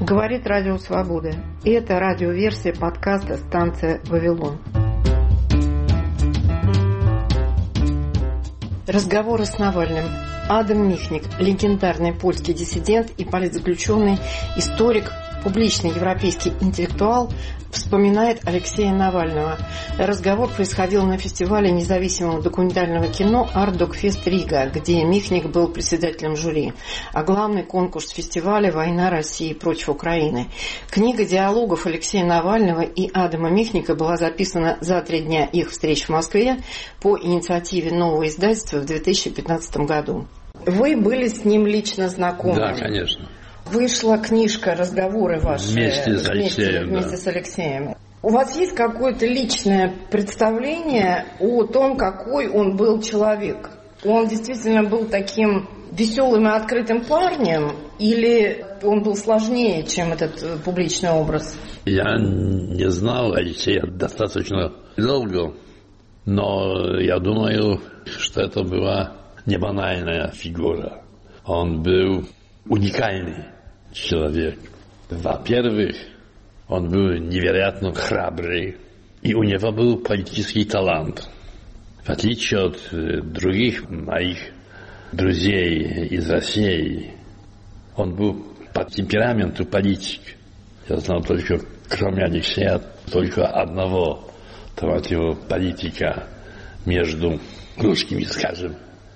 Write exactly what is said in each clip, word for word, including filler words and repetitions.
Говорит Радио Свобода. И это радиоверсия подкаста «Станция Вавилон». Разговоры с Навальным. Адам Михник, легендарный польский диссидент и политзаключенный, историк, публичный европейский интеллектуал, вспоминает Алексея Навального. Разговор происходил на фестивале независимого документального кино «Артдокфест Рига», где Михник был председателем жюри. А главный конкурс фестиваля «Война России против Украины». Книга диалогов Алексея Навального и Адама Михника была записана за три дня их встреч в Москве по инициативе нового издательства в две тысячи пятнадцатом году. Вы были с ним лично знакомы? Да, конечно. Вышла книжка «Разговоры ваши» вместе с Алексеем. Вместе, вместе да. с Алексеем. У вас есть какое-то личное представление о том, какой он был человек? Он действительно был таким веселым и открытым парнем, или он был сложнее, чем этот публичный образ? Я не знал Алексея достаточно долго, но я думаю, что это была не банальная фигура. Он был уникальный человек. Во-первых, он был невероятно храбрый, и у него был политический талант. В отличие от других моих друзей из России, он был по темпераменту политик. Я знал только, кроме Алексея, только одного товарища политика между русскими, скажем.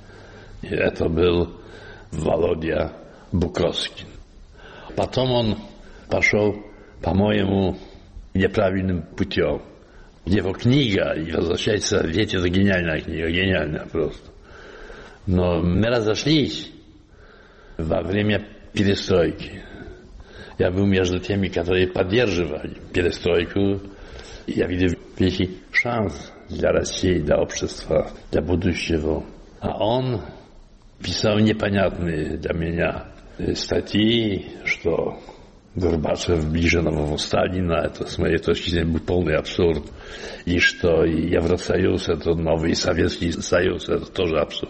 И это был Володя Буковский. Потом он пошел, по-моему, неправильным путем. Его книга, и «Возвращается в Ветер» — это гениальная книга, гениальная просто. Но мы разошлись во время перестройки. Я был между теми, которые поддерживали перестройку. Я видел великий шанс для России, для общества, для будущего. А он писал непонятные для меня статьи, что Горбачев ближе нового Сталина, это с моей точки зрения был полный абсурд, и что Евросоюз — это новый Советский Союз, это тоже абсурд.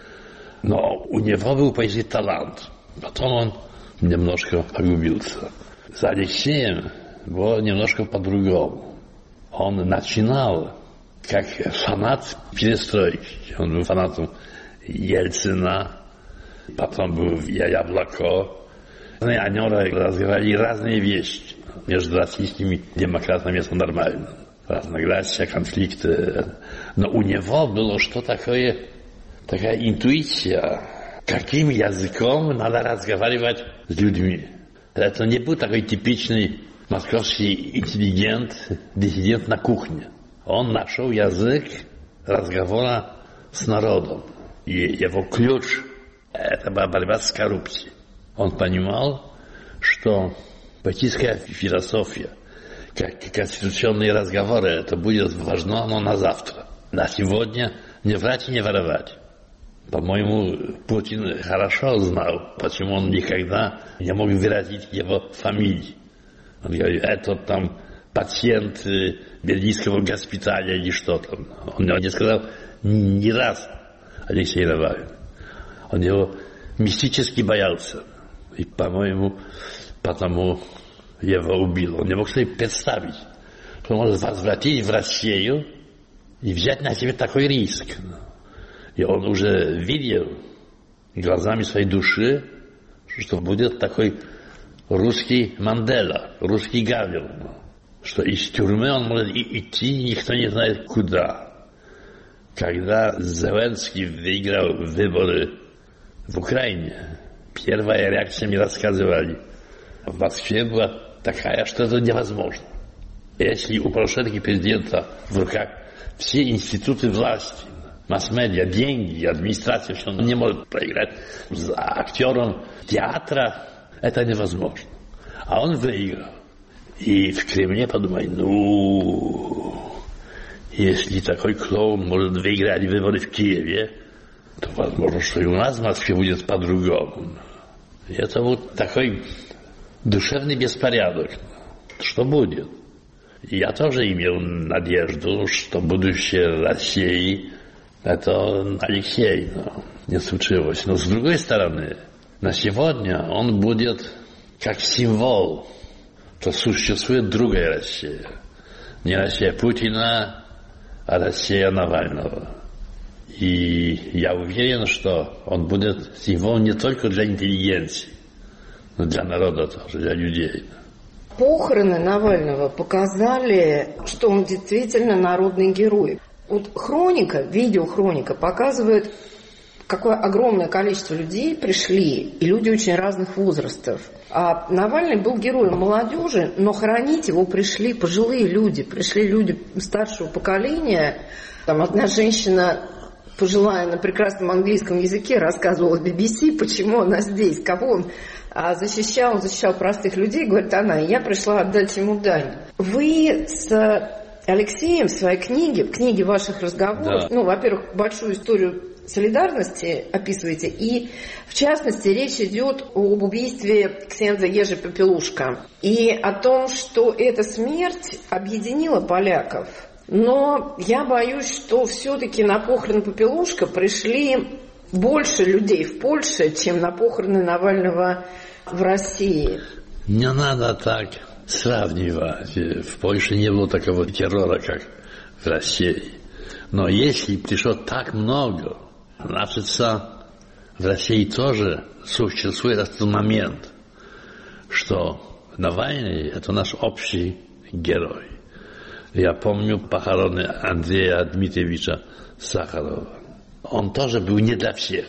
Но у него был поэзий талант. Потом он немножко погубился. С Алексеем было немножко по-другому. Он начинал как фанат перестройки. Он был фанатом Ельцина, потом был Яблоко. О нем разговаривали разные вещи. Между российскими демократами это нормально. Разногласия, конфликты. Но у него было что такое, такая интуиция, каким языком надо разговаривать с людьми. Это не был такой типичный московский интеллигент, диссидент на кухне. Он нашел язык разговора с народом. И его ключ – это была борьба с коррупцией. Он понимал, что политическая философия, как конституционные разговоры, это будет важно, но на завтра. На сегодня не врать и не воровать. По-моему, Путин хорошо знал, почему он никогда не мог выразить его фамилии. Он говорит, это там пациент бельгийского госпиталя или что там. Он не сказал ни раз Алексей Навальный. Он его мистически боялся. И, по-моему, потому его убил. Он не мог себе представить, что он может возвратить в Россию и взять на себя такой риск. И он уже видел глазами своей души, что будет такой русский Мандела, русский Гавел, что из тюрьмы он может идти, никто не знает куда. Когда Зеленский выиграл выборы в Украине, первая реакция мне рассказывали, в Москве была такая, что это невозможно. Если у Порошенко президента в руках все институты власти, масс-медиа, деньги, администрация, все, он не может проиграть. За актером театра это невозможно. А он выиграл. И в Кремле подумали, ну, если такой клоун может выиграть выборы в Киеве, то возможно, что и у нас в Москве будет по-другому. И это вот такой душевный беспорядок. Что будет? И я тоже имел надежду, что будущее России это Алексей, но не случилось. Но с другой стороны, на сегодня он будет как символ, то существует другая Россия. Не Россия Путина, а Россия Навального. И я уверен, что он будет символом не только для интеллигенции, но для народа тоже, для людей. Похороны Навального показали, что он действительно народный герой. Вот хроника, видеохроника показывает, какое огромное количество людей пришли, и люди очень разных возрастов. А Навальный был героем молодежи, но хоронить его пришли пожилые люди, пришли люди старшего поколения. Там одна женщина, пожилая, на прекрасном английском языке рассказывала би би си, почему она здесь, кого он защищал, он защищал простых людей, говорит она, я пришла отдать ему дань. Вы с Алексеем в своей книге, в книге ваших разговоров, да. ну, во-первых, большую историю солидарности описываете, и, в частности, речь идет об убийстве ксендза Ежи Попелушка и о том, что эта смерть объединила поляков. Но я боюсь, что все-таки на похороны Попелушка пришли больше людей в Польше, чем на похороны Навального в России. Не надо так сравнивать. В Польше не было такого террора, как в России. Но если пришло так много, значит, в России тоже существует этот момент, что Навальный – это наш общий герой. Я помню похороны Андрея Дмитриевича Сахарова. Он тоже был не для всех.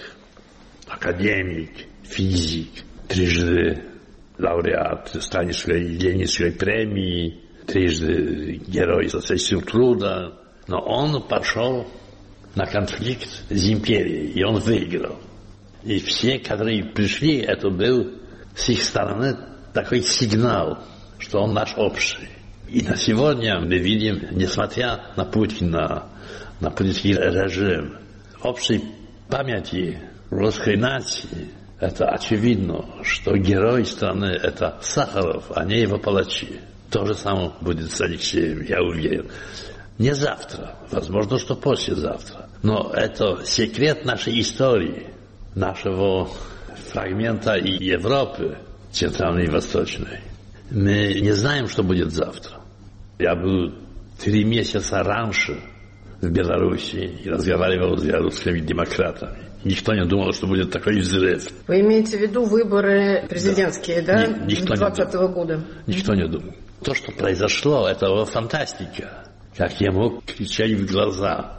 Академик, физик, трижды лауреат Станиславской Ленинской премии, трижды герой социалистического труда. Но он пошел на конфликт с империей, и он выиграл. И все, которые пришли, это был с их стороны такой сигнал, что он наш общий. И на сегодня мы видим, несмотря на Путина, на политический режим, общей памяти русской нации, это очевидно, что герой страны – это Сахаров, а не его палачи. То же самое будет с Алексеем, я уверен. Не завтра, возможно, что послезавтра. Но это секрет нашей истории, нашего фрагмента и Европы, центральной и восточной. Мы не знаем, что будет завтра. Я был три месяца раньше в Беларуси и разговаривал с белорусскими демократами. Никто не думал, что будет такой взрыв. Вы имеете в виду выборы президентские, да, да? двадцатого года? Никто не думал. То, что произошло, это фантастика. Как ему кричали в глаза: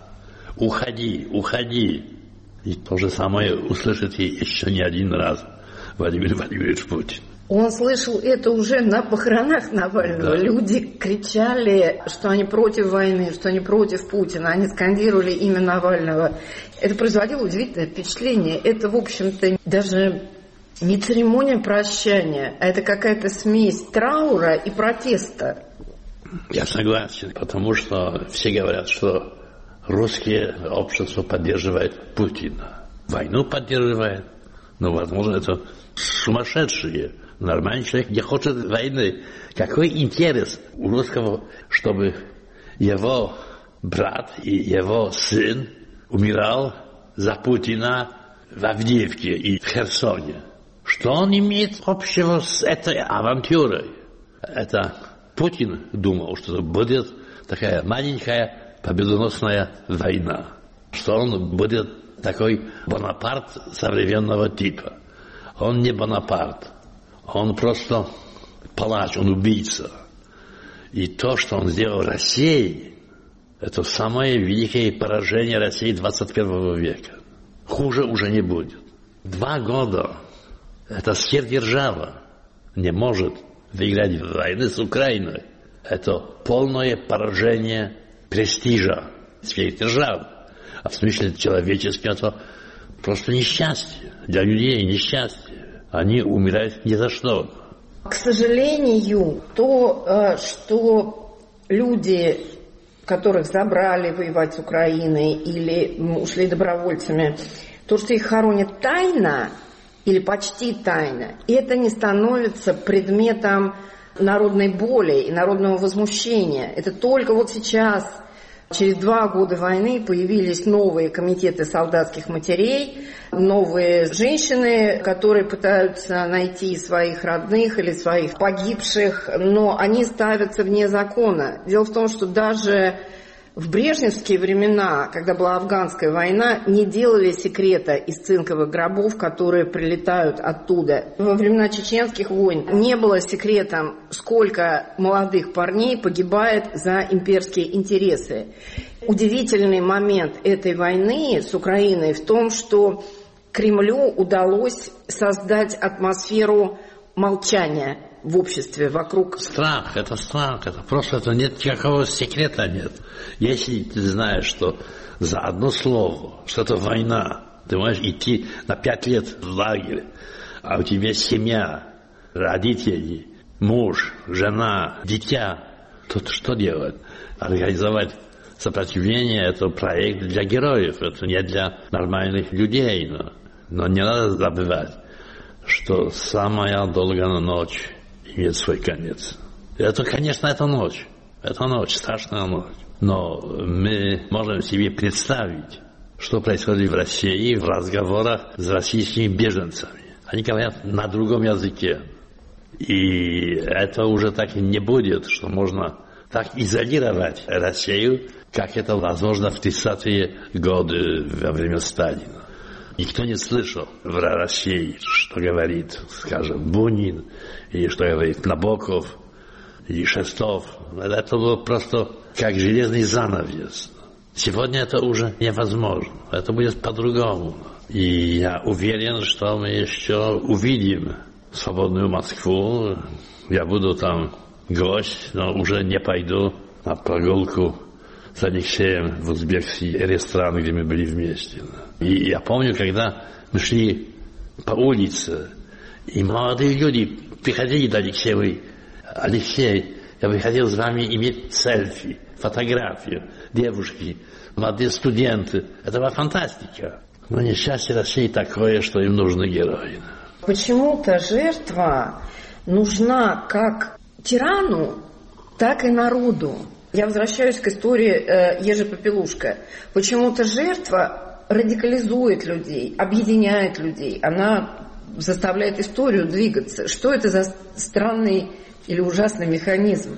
уходи, уходи. И то же самое услышите еще не один раз Владимир Владимирович Путин. Он слышал это уже на похоронах Навального. Да. Люди кричали, что они против войны, что они против Путина. Они скандировали имя Навального. Это производило удивительное впечатление. Это, в общем-то, даже не церемония прощания, а это какая-то смесь траура и протеста. Я согласен, потому что все говорят, что русское общество поддерживает Путина. Войну поддерживает, но, возможно, это сумасшедшие. Нормальный человек не хочет войны. Какой интерес у русского, чтобы его брат и его сын умирал за Путина в Авдеевке и в Херсоне? Что он имеет общего с этой авантюрой? Это Путин думал, что будет такая маленькая победоносная война, что он будет такой Бонапарт современного типа. Он не Бонапарт, он просто палач, он убийца. И то, что он сделал России, это самое великое поражение России двадцать первого века. Хуже уже не будет. Два года эта сверхдержава не может выиграть войны с Украиной. Это полное поражение престижа сверхдержавы. А в смысле человеческого это просто несчастье. Для людей несчастье. Они умирают ни за что. К сожалению, то, что люди, которых забрали воевать с Украиной или ушли добровольцами, то, что их хоронят тайно или почти тайно, это не становится предметом народной боли и народного возмущения. Это только вот сейчас Через два года войны появились новые комитеты солдатских матерей, новые женщины, которые пытаются найти своих родных или своих погибших, но они ставятся вне закона. Дело в том, что даже в брежневские времена, когда была афганская война, не делали секрета из цинковых гробов, которые прилетают оттуда. Во времена чеченских войн не было секретом, сколько молодых парней погибает за имперские интересы. Удивительный момент этой войны с Украиной в том, что Кремлю удалось создать атмосферу молчания в обществе вокруг. Страх, это страх, это просто это нет никакого секрета нет. Если ты знаешь, что за одно слово, что это война, ты можешь идти на пять лет в лагерь, а у тебя семья, родители, муж, жена, дитя, то что делать? Организовать сопротивление – это проект для героев, это не для нормальных людей. Но, но не надо забывать, что самая долгая ночь имеет свой конец. Это, конечно, это ночь. Это ночь, страшная ночь. Но мы можем себе представить, что происходит в России в разговорах с российскими беженцами. Они говорят на другом языке. И это уже так и не будет, что можно так изолировать Россию, как это возможно в тридцатые годы во время Сталина. Никто не слышал в России, что говорит, скажем, Бунин, или что говорит Набоков, или Шестов. Это было просто как железный занавес. Сегодня это уже невозможно. Это будет по-другому. И я уверен, что мы еще увидим свободную Москву. Я буду там гость, но уже не пойду на прогулку с Алексеем в узбекский ресторан, где мы были вместе. И я помню, когда мы шли по улице, и молодые люди приходили до Алексея, говорили: Алексей, я бы хотел с вами иметь селфи, фотографию, девушки, молодые студенты. Это была фантастика. Но несчастье России такое, что им нужны герои. Почему-то жертва нужна как тирану, так и народу. Я возвращаюсь к истории э, Ежи Попелушка. Почему-то жертва радикализует людей, объединяет людей. Она заставляет историю двигаться. Что это за странный или ужасный механизм?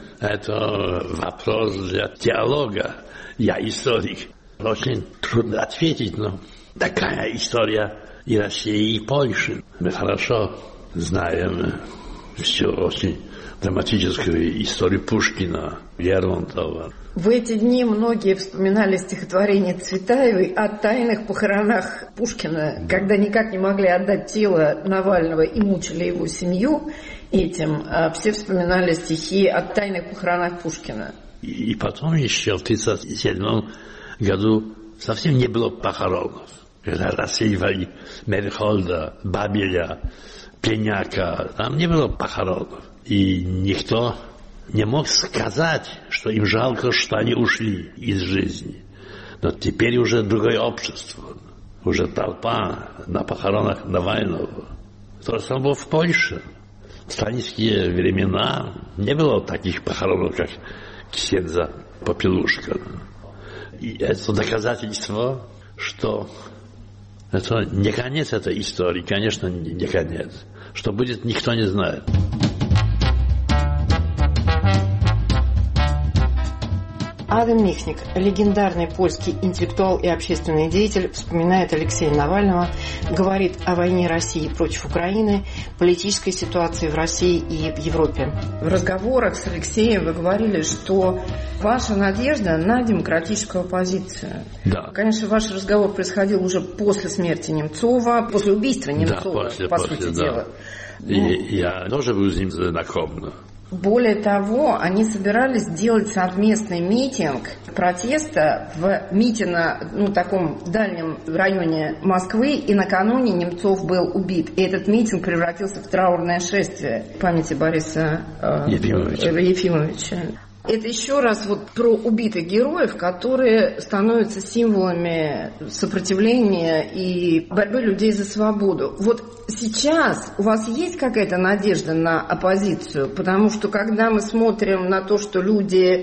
Это вопрос для диалога. Я историк. Очень трудно ответить, но такая история и России, и Польши. Мы хорошо знаем всю очень драматическую историю Пушкина, Лермонтова. В эти дни многие вспоминали стихотворение Цветаевой о тайных похоронах Пушкина, да. Когда никак не могли отдать тело Навального и мучили его семью этим, а все вспоминали стихи о тайных похоронах Пушкина. И, и потом еще в тысяча девятьсот тридцать седьмом году совсем не было похоронов. Когда расстреливали Мерхольда, Бабеля, Пеняка, там не было похоронов. И никто не мог сказать, что им жалко, что они ушли из жизни. Но теперь уже другое общество, уже толпа на похоронах Навального. То же самое было в Польше. В сталинские времена не было таких похоронов, как ксендза Попелушка. И это доказательство, что это не конец этой истории, конечно, не конец. Что будет, никто не знает. Адам Михник, легендарный польский интеллектуал и общественный деятель, вспоминает Алексея Навального, говорит о войне России против Украины, политической ситуации в России и в Европе. В разговорах с Алексеем вы говорили, что ваша надежда на демократическую оппозицию. Да. Конечно, ваш разговор происходил уже после смерти Немцова, после убийства Немцова, да, после, по после, сути да. дела. И ну, я тоже был с ним знаком. Более того, они собирались сделать совместный митинг протеста в Митино, ну, таком дальнем районе Москвы, и накануне Немцов был убит. И этот митинг превратился в траурное шествие в памяти Бориса э, Ефимовича. Ефимовича. Это еще раз вот про убитых героев, которые становятся символами сопротивления и борьбы людей за свободу. Вот сейчас у вас есть какая-то надежда на оппозицию? Потому что когда мы смотрим на то, что люди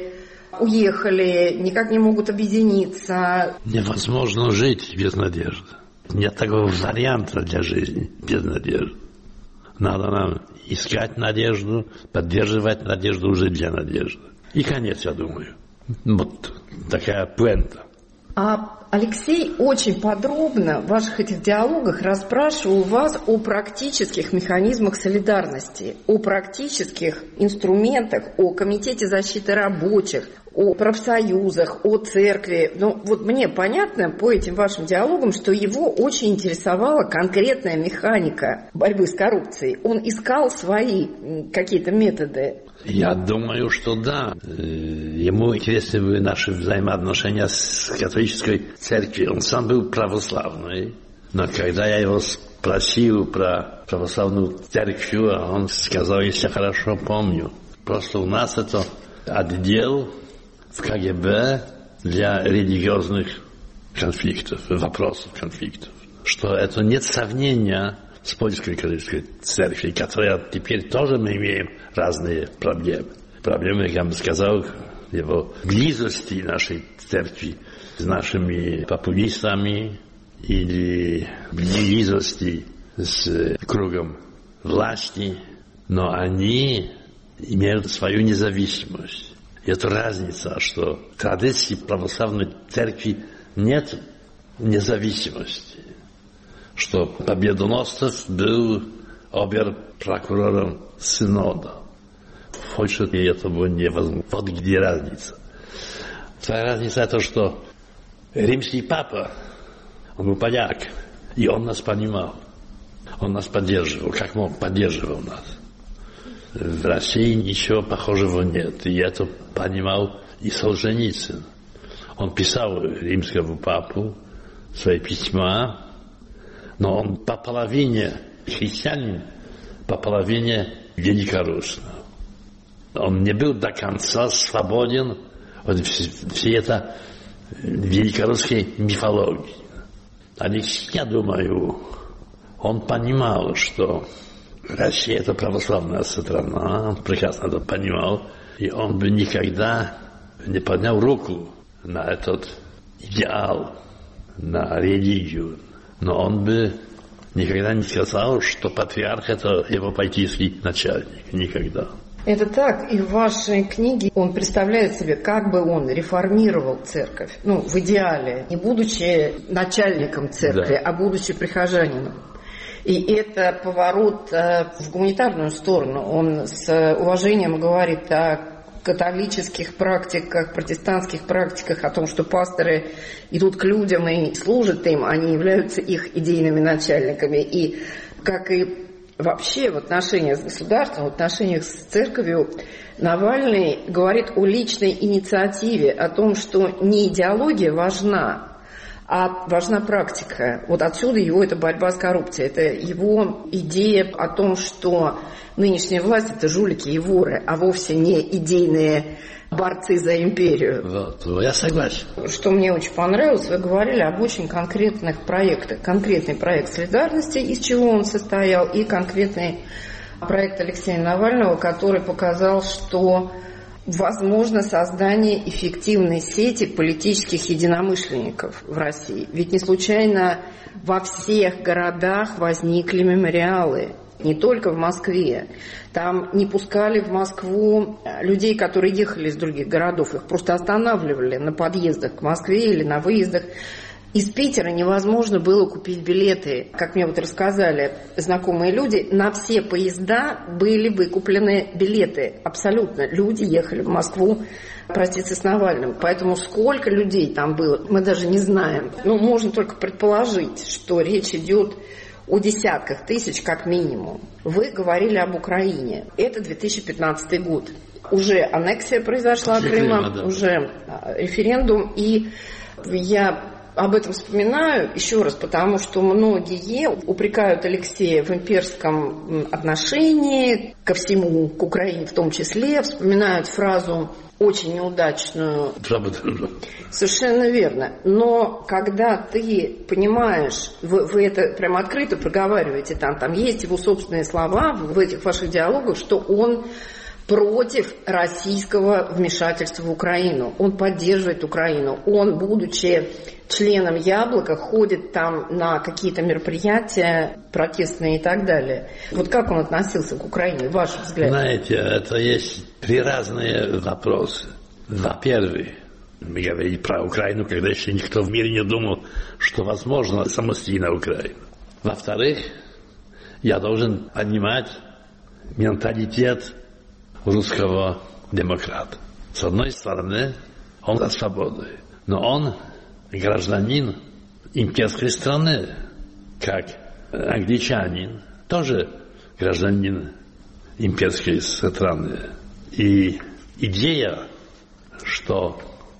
уехали, никак не могут объединиться. Невозможно жить без надежды. Нет такого варианта для жизни без надежды. Надо нам искать надежду, поддерживать надежду уже для надежды. И конец, я думаю. Вот такая пуэнта. А Алексей очень подробно в ваших этих диалогах расспрашивал вас о практических механизмах солидарности, о практических инструментах, о Комитете защиты рабочих, о профсоюзах, о церкви. Ну, вот мне понятно по этим вашим диалогам, что его очень интересовала конкретная механика борьбы с коррупцией. Он искал свои какие-то методы. Я думаю, что да. Ему интересны были наши взаимоотношения с католической церковью. Он сам был православный. Но когда я его спросил про православную церковь, он сказал, если я хорошо помню, просто у нас это отдел в КГБ для религиозных конфликтов, вопросов конфликтов. Что это нет сравнения с польской католической церковью, которая теперь тоже мы имеем разные проблемы. Проблемы, я бы сказал, его близости нашей церкви с нашими популистами или близости с кругом власти, но они имеют свою независимость. И это разница, что в традиции православной церкви нет независимости. Что Победоносцев был обер-прокурором Синода. Больше это было невозможно. Вот где разница. Вторая разница это, что римский папа, он был поляк, и он нас понимал. Он нас поддерживал, как мог, поддерживал нас. В России ничего похожего нет. И это понимал и Солженицын. Он писал римскому папу свои письма, но он по половине христианин, по половине великорусский. Он не был до конца свободен от всей этой великорусской мифологии. Алексей, я думаю, он понимал, что Россия это православная страна, он прекрасно это понимал, и он бы никогда не поднял руку на этот идеал, на религию. Но он бы никогда не сказал, что патриарх это его политический начальник. Никогда. Это так, и в вашей книге он представляет себе, как бы он реформировал церковь, ну, в идеале, не будучи начальником церкви, да, а будучи прихожанином. И это поворот э, в гуманитарную сторону. Он с уважением говорит о католических практиках, протестантских практиках, о том, что пасторы идут к людям и служат им, они являются их идейными начальниками. И как и вообще в отношениях с государством, в отношениях с церковью, Навальный говорит о личной инициативе, о том, что не идеология важна, а важна практика. Вот отсюда его эта борьба с коррупцией. Это его идея о том, что нынешняя власть – это жулики и воры, а вовсе не идейные борцы за империю. Вот, я согласен. Что мне очень понравилось, вы говорили об очень конкретных проектах. Конкретный проект солидарности, из чего он состоял, и конкретный проект Алексея Навального, который показал, что возможно создание эффективной сети политических единомышленников в России. Ведь не случайно во всех городах возникли мемориалы, не только в Москве. Там не пускали в Москву людей, которые ехали из других городов. Их просто останавливали на подъездах к Москве или на выездах. Из Питера невозможно было купить билеты. Как мне вот рассказали знакомые люди, на все поезда были выкуплены билеты. Абсолютно. Люди ехали в Москву проститься с Навальным. Поэтому сколько людей там было, мы даже не знаем. Ну, можно только предположить, что речь идет о десятках тысяч как минимум. Вы говорили об Украине. Это две тысячи пятнадцатый год. Уже аннексия произошла Крыма, да. Уже референдум. И я об этом вспоминаю еще раз, потому что многие упрекают Алексея в имперском отношении ко всему, к Украине в том числе, вспоминают фразу очень неудачную. Совершенно верно. Но когда ты понимаешь, вы, вы это прямо открыто проговариваете, там, там есть его собственные слова в этих ваших диалогах, что он против российского вмешательства в Украину. Он поддерживает Украину. Он, будучи членом «Яблока», ходит там на какие-то мероприятия протестные и так далее. Вот как он относился к Украине, ваш взгляд? Знаете, это есть три разные вопросы. Во-первых, мы говорили про Украину, когда еще никто в мире не думал, что возможно самостоятельная Украина. Во-вторых, я должен понимать менталитет русского демократа. С одной стороны, он за свободу, но он гражданин имперской страны, как англичанин, тоже гражданин имперской страны. И идея, что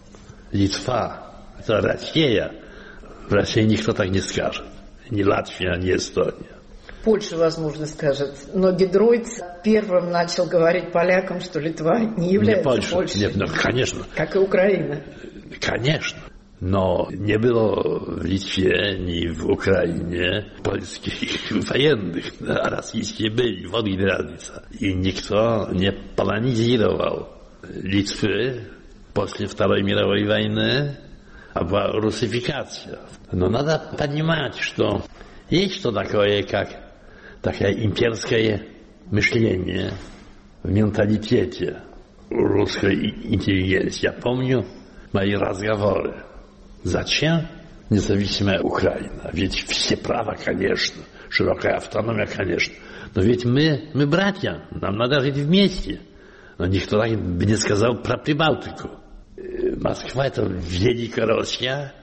Литва – это Россия, в России никто так не скажет. Ни Латвия, ни Эстония. Польша, возможно, скажет. Но Гидройц первым начал говорить полякам, что Литва не является не Польша, Польшей. Нет, ну, конечно. Как и Украина. Конечно. Но не было в Литве, ни в Украине польских военных. А российские были, вот где разница. И никто не полонизировал Литвы после Второй мировой войны. А была русификация. Но надо понимать, что есть что такое, как такое имперское мышление в менталитете русской интеллигенции. Я помню мои разговоры. Зачем независимая Украина? Ведь все права, конечно, широкая автономия, конечно. Но ведь мы, мы братья, нам надо жить вместе. Но никто так бы не сказал про Прибалтику. Москва – это Великая Россия,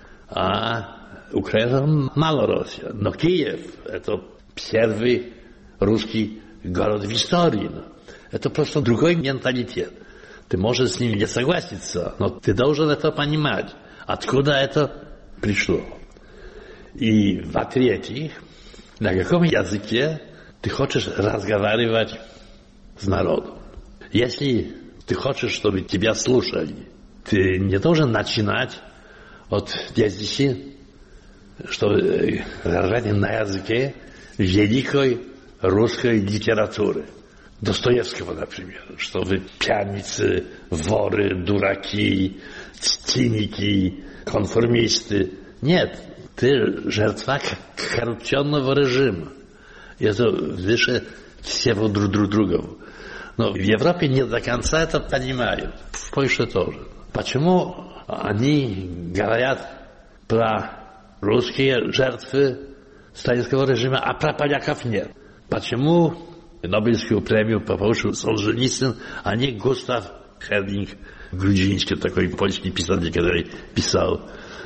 а Украина – Малороссия. Но Киев – это первый русский город в истории. Это просто другой менталитет. Ты можешь с ним не согласиться, но ты должен это понимать, откуда это пришло. И в-третьих, на каком языке ты хочешь разговаривать с народом. Если ты хочешь, чтобы тебя слушали, ты не должен начинать от десяти, чтобы разговаривать на языке великой русской литературы. Достоевского, например, чтобы пьяницы, воры, дураки, циники, конформисты. Нет, ты жертва коррупционного режима. И это выше всего друг, друг друга. Но в Европе не до конца это понимают. В Польше тоже. Почему они говорят про русские жертвы сталинского режима, а про поляков нет? Почему Нобелевскую премию получил Солженицын, а не Густав Хердинг Грудзинский, такой польский писатель, который писал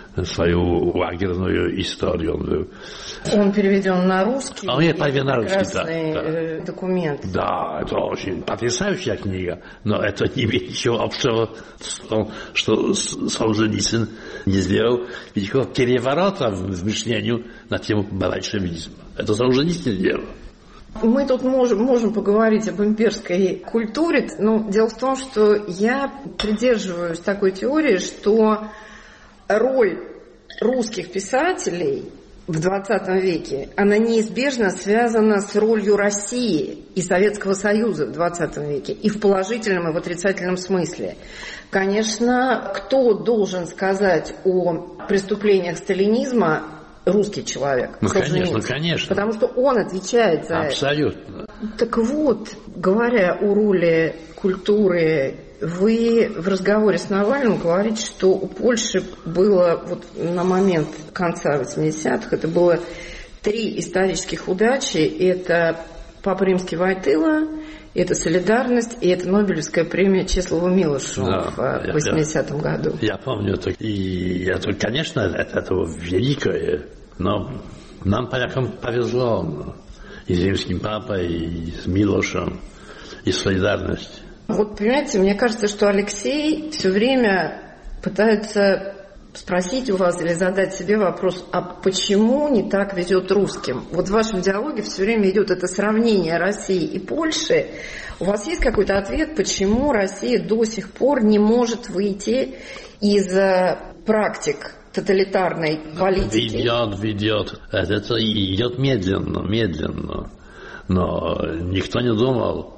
свою лагерную историю. Он, был. Он переведен на русский. Он переведен на русский, да, да. Документ. Да, это очень потрясающая книга, но это не имеет ничего общего с тем, что Солженицын не сделал никакого переворота в мышлении на тему большевизма. Это Солженицын сделал. Мы тут можем, можем поговорить об имперской культуре, но дело в том, что я придерживаюсь такой теории, что роль русских писателей в двадцатом веке, она неизбежно связана с ролью России и Советского Союза в двадцатом веке, и в положительном, и в отрицательном смысле. Конечно, кто должен сказать о преступлениях сталинизма? Русский человек. Ну, конечно, конечно. Потому что он отвечает за Абсолютно. это. Так вот, говоря о роли культуры, вы в разговоре с Навальным говорите, что у Польши было вот на момент конца восьмидесятых, это было три исторических удачи. Это Папа Римский Войтыла, это «Солидарность» и это Нобелевская премия Чеслову Милошу да, в восьмидесятом году. Я помню это. И это, конечно, это, это великое, но нам, полякам, повезло и с Римским Папой, и с Милошем, и с «Солидарностью». Вот, понимаете, мне кажется, что Алексей все время пытается спросить у вас или задать себе вопрос, а почему не так везет русским? Вот в вашем диалоге все время идет это сравнение России и Польши. У вас есть какой-то ответ, почему Россия до сих пор не может выйти из практик тоталитарной политики? Ведет, ведет. Это идет медленно, медленно. Но никто не думал,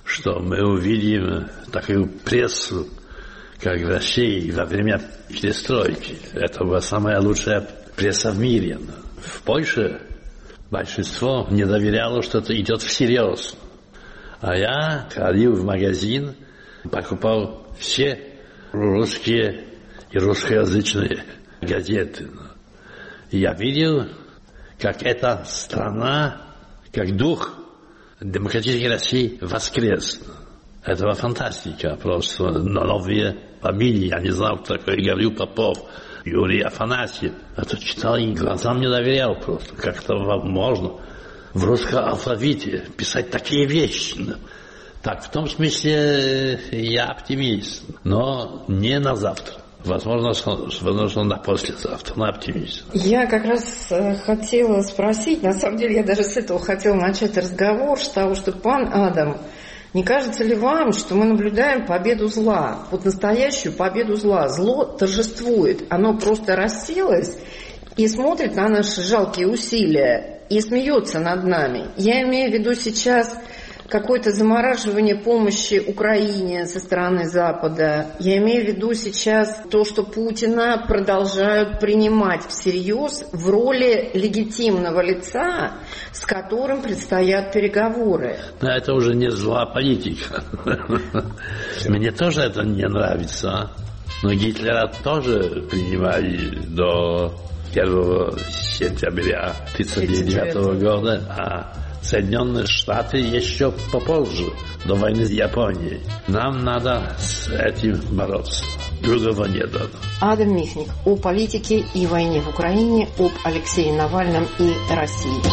что мы увидим такую прессу, как в России во время перестройки. Это была самая лучшая пресса в мире. В Польше большинство не доверяло, что это идет всерьез. А я ходил в магазин, покупал все русские и русскоязычные газеты. И я видел, как эта страна, как дух демократической России воскрес. Это была фантастика, просто новые фамилии. Я не знал, кто такой Гаврил Попов, Юрий Афанасьев. Это читал и глазам не доверял просто. Как это возможно в русском алфавите писать такие вещи? Так, в том смысле я оптимист, но не на завтра. Возможно, возможно, на послезавтра, на оптимист. Я как раз хотела спросить, на самом деле я даже с этого хотела начать разговор, с того, что пан Адам, не кажется ли вам, что мы наблюдаем победу зла, вот настоящую победу зла? Зло торжествует, оно просто расселось и смотрит на наши жалкие усилия и смеется над нами. Я имею в виду сейчас какое-то замораживание помощи Украине со стороны Запада. Я имею в виду сейчас то, что Путина продолжают принимать всерьез в роли легитимного лица, с которым предстоят переговоры. Но это уже не злая политика. Мне тоже это не нравится. Но Гитлера тоже принимали до первого сентября тысяча девятьсот тридцать девятого года, а Соединенные Штаты еще попозже, до войны с Японией. Нам надо с этим бороться. Другого нет. Адам Михник о политике и войне в Украине, об Алексее Навальном и России.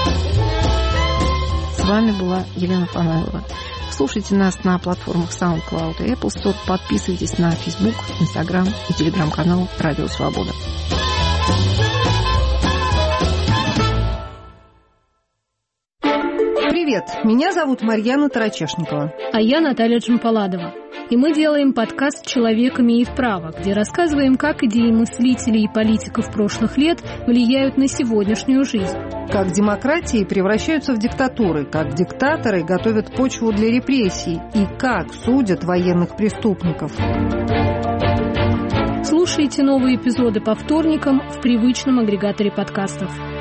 С вами была Елена Фанаилова. Слушайте нас на платформах SoundCloud и Apple Store. Подписывайтесь на Facebook, Instagram и телеграм-канал Радио Свобода. Привет, меня зовут Марьяна Тарачешникова. А я Наталья Джампаладова. И мы делаем подкаст «Человек имеет право», где рассказываем, как идеи мыслителей и политиков прошлых лет влияют на сегодняшнюю жизнь. Как демократии превращаются в диктатуры, как диктаторы готовят почву для репрессий и как судят военных преступников. Слушайте новые эпизоды по вторникам в привычном агрегаторе подкастов.